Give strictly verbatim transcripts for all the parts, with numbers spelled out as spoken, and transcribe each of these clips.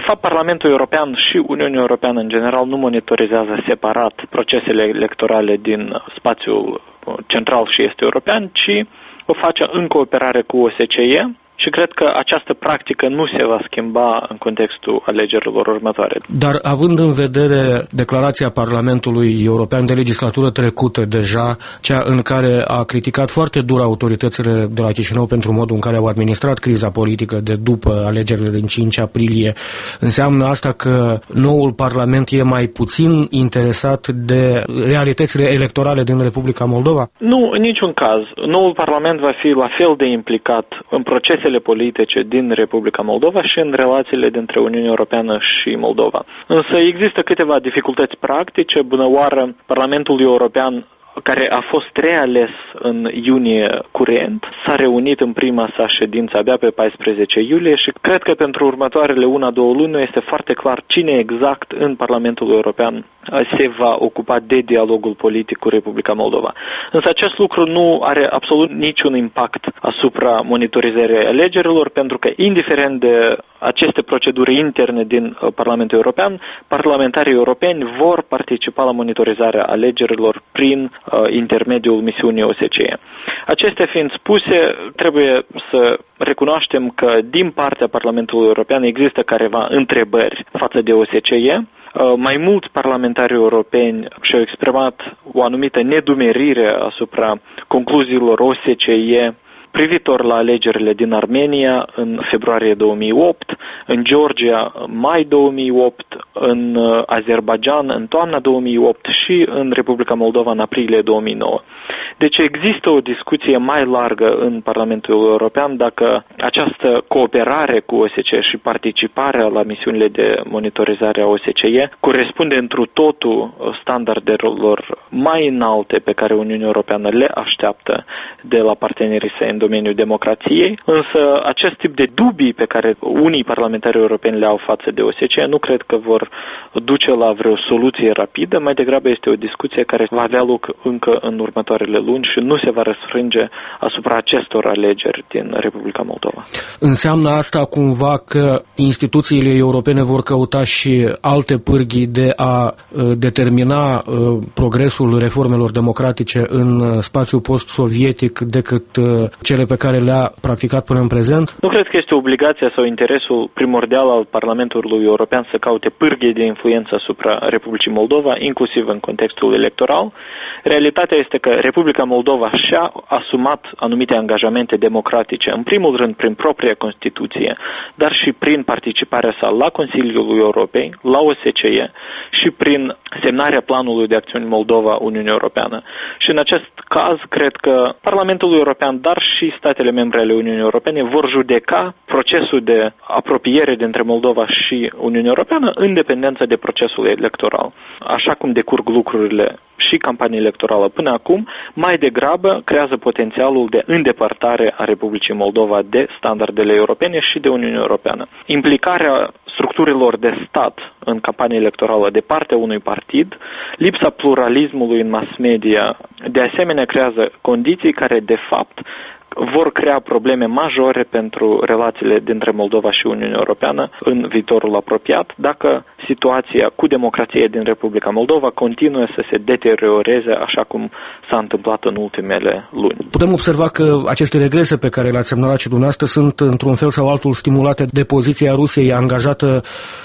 fapt, Parlamentul European și Uniunea Europeană în general nu monitorizează separat procesele electorale din spațiul central și est european, ci o face în cooperare cu O S C E. Și cred că această practică nu se va schimba în contextul alegerilor următoare. Dar având în vedere declarația Parlamentului European de legislatură trecută deja, cea în care a criticat foarte dur autoritățile de la Chișinău pentru modul în care au administrat criza politică de după alegerile din cinci aprilie, înseamnă asta că noul Parlament e mai puțin interesat de realitățile electorale din Republica Moldova? Nu, în niciun caz. Noul Parlament va fi la fel de implicat în procese politice din Republica Moldova și în relațiile dintre Uniunea Europeană și Moldova. Însă există câteva dificultăți practice. Bună oară, Parlamentul European, care a fost reales în iunie curent, s-a reunit în prima sa ședință abia pe paisprezece iulie și cred că pentru următoarele una-două luni nu este foarte clar cine exact în Parlamentul European se va ocupa de dialogul politic cu Republica Moldova. Însă acest lucru nu are absolut niciun impact asupra monitorizării alegerilor, pentru că, indiferent de aceste proceduri interne din Parlamentul European, parlamentarii europeni vor participa la monitorizarea alegerilor prin uh, intermediul misiunii O S C E. Acestea fiind spuse, trebuie să recunoaștem că din partea Parlamentului European există careva întrebări față de O S C E. Mai mult, parlamentarii europeni și-au exprimat o anumită nedumerire asupra concluziilor O S C E privitor la alegerile din Armenia în februarie două mii opt, în Georgia mai două mii opt, în Azerbaidjan în toamna două mii opt și în Republica Moldova în aprilie două mii nouă. Deci există o discuție mai largă în Parlamentul European dacă această cooperare cu O S C E și participarea la misiunile de monitorizare a O S C E corespunde întru totul standardelor mai înalte pe care Uniunea Europeană le așteaptă de la partenerii săi în domeniul democrației, însă acest tip de dubii pe care unii parlamentari europeni le au față de O S C E nu cred că vor duce la vreo soluție rapidă, mai degrabă este o discuție care va avea loc încă în următoarele luni și nu se va răsfrânge asupra acestor alegeri din Republica Moldova. Înseamnă asta cumva că instituțiile europene vor căuta și alte pârghii de a determina progresul reformelor democratice în spațiul post-sovietic decât cele pe care le-a practicat până în prezent? Nu cred că este obligația sau interesul primordial al Parlamentului European să caute pârghii de influență asupra Republicii Moldova, inclusiv în contextul electoral. Realitatea este că Republica Moldova și-a asumat anumite angajamente democratice, în primul rând prin propria Constituție, dar și prin participarea sa la Consiliul Europei, la O S C E și prin semnarea planului de acțiuni Moldova-Uniunea Europeană. Și în acest caz, cred că Parlamentul European, dar și statele membre ale Uniunii Europene vor judeca procesul de apropiere dintre Moldova și Uniunea Europeană în dependență de procesul electoral. Așa cum decurg lucrurile și campania electorală până acum, mai degrabă creează potențialul de îndepărtare a Republicii Moldova de standardele europene și de Uniunea Europeană. Implicarea structurilor de stat în campania electorală de partea unui partid, lipsa pluralismului în mass media, de asemenea creează condiții care, de fapt, vor crea probleme majore pentru relațiile dintre Moldova și Uniunea Europeană în viitorul apropiat, dacă situația cu democrație din Republica Moldova continuă să se deterioreze așa cum s-a întâmplat în ultimele luni. Putem observa că aceste regrese pe care le-ați semnalat și dumneavoastră sunt într-un fel sau altul stimulate de poziția Rusiei angajată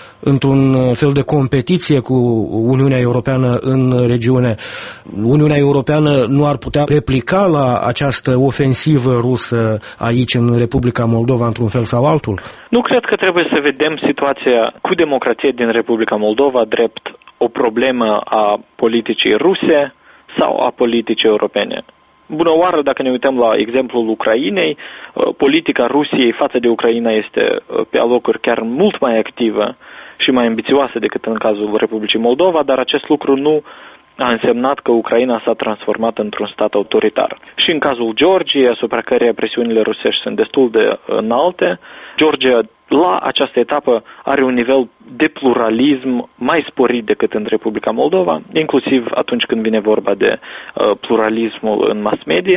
într-un fel de competiție cu Uniunea Europeană în regiune. Uniunea Europeană nu ar putea replica la această ofensivă rusă aici în Republica Moldova într-un fel sau altul? Nu cred că trebuie să vedem situația cu democrație din Republica Moldova drept o problemă a politicii ruse sau a politicii europene. Bună oară, dacă ne uităm la exemplul Ucrainei, politica Rusiei față de Ucraina este pe alocuri chiar mult mai activă și mai ambițioasă decât în cazul Republicii Moldova, dar acest lucru nu a însemnat că Ucraina s-a transformat într-un stat autoritar. Și în cazul Georgiei, asupra căreia presiunile rusești sunt destul de înalte, Georgia la această etapă are un nivel de pluralism mai sporit decât în Republica Moldova, inclusiv atunci când vine vorba de uh, pluralismul în mass media.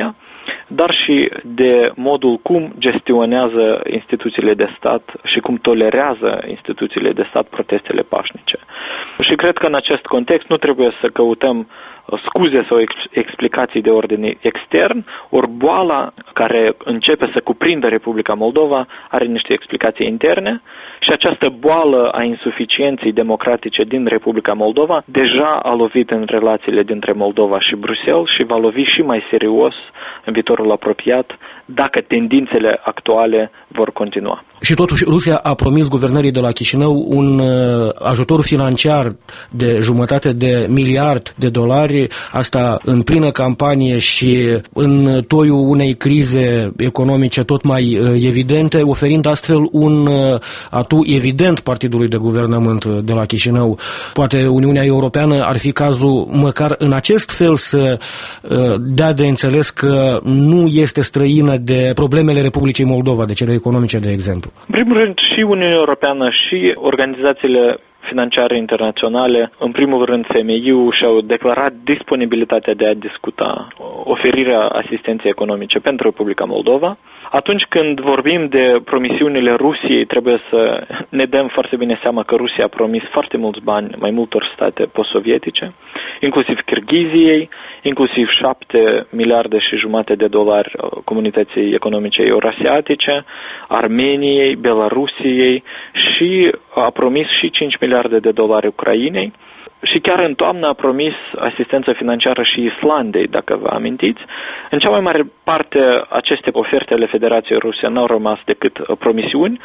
dar și de modul cum gestionează instituțiile de stat și cum tolerează instituțiile de stat protestele pașnice. Și cred că în acest context nu trebuie să căutăm scuze sau ex- explicații de ordine extern, ori boala care începe să cuprindă Republica Moldova are niște explicații interne și această boală a insuficienței democratice din Republica Moldova deja a lovit în relațiile dintre Moldova și Bruxelles și va lovi și mai serios în viitorul apropiat dacă tendințele actuale vor continua. Și totuși Rusia a promis guvernării de la Chișinău un uh, ajutor financiar de jumătate de miliard de dolari, asta în plină campanie și în toiul unei crize economice tot mai uh, evidente, oferind astfel un uh, atu evident partidului de guvernământ de la Chișinău. Poate Uniunea Europeană ar fi cazul măcar în acest fel să uh, dea de înțeles că nu este străină de problemele Republicii Moldova, de cele economice, de exemplu. În primul rând, și Uniunea Europeană și organizațiile financiare internaționale, în primul rând F M I-ul, și-au declarat disponibilitatea de a discuta oferirea asistenței economice pentru Republica Moldova. Atunci când vorbim de promisiunile Rusiei, trebuie să ne dăm foarte bine seama că Rusia a promis foarte mulți bani mai multor state post-sovietice, inclusiv Kirghiziei, inclusiv șapte miliarde și jumate de dolari comunității economice eurasiatice, Armeniei, Belarusiei și a promis și cinci miliarde de dolari Ucrainei. Și chiar în toamnă a promis asistență financiară și Islandei, dacă vă amintiți. În cea mai mare parte, aceste oferte ale Federației Ruse n-au rămas decât promisiuni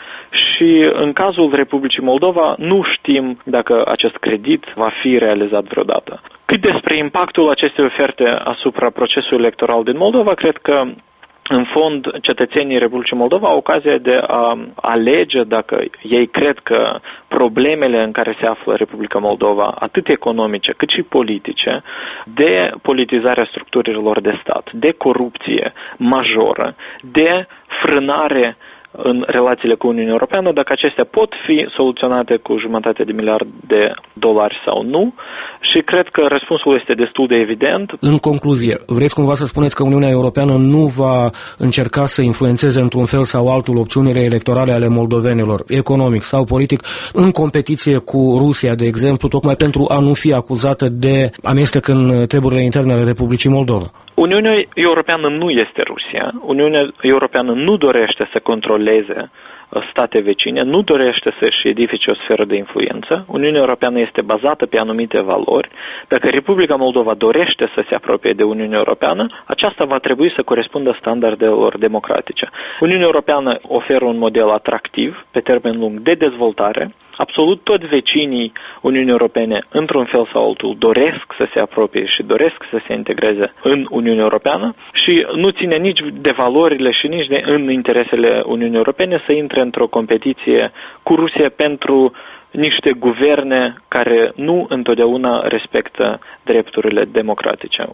și în cazul Republicii Moldova nu știm dacă acest credit va fi realizat vreodată. Cât despre impactul acestei oferte asupra procesului electoral din Moldova, cred că în fond, cetățenii Republicii Moldova au ocazia de a alege dacă ei cred că problemele în care se află Republica Moldova, atât economice cât și politice, de politizarea structurilor de stat, de corupție majoră, de frânare în relațiile cu Uniunea Europeană, dacă acestea pot fi soluționate cu jumătate de miliard de dolari sau nu, și cred că răspunsul este destul de evident. În concluzie, vreți cumva să spuneți că Uniunea Europeană nu va încerca să influențeze într-un fel sau altul opțiunile electorale ale moldovenilor, economic sau politic, în competiție cu Rusia, de exemplu, tocmai pentru a nu fi acuzată de amestec în treburile interne ale Republicii Moldova? Uniunea Europeană nu este Rusia. Uniunea Europeană nu dorește să controleze state vecine, nu dorește să-și edifice o sferă de influență. Uniunea Europeană este bazată pe anumite valori. Dacă Republica Moldova dorește să se apropie de Uniunea Europeană, aceasta va trebui să corespundă standardelor democratice. Uniunea Europeană oferă un model atractiv, pe termen lung, de dezvoltare. Absolut toți vecinii Uniunii Europene, într-un fel sau altul, doresc să se apropie și doresc să se integreze în Uniunea Europeană și nu ține nici de valorile și nici de în interesele Uniunii Europene să intre într-o competiție cu Rusia pentru niște guverne care nu întotdeauna respectă drepturile democratice.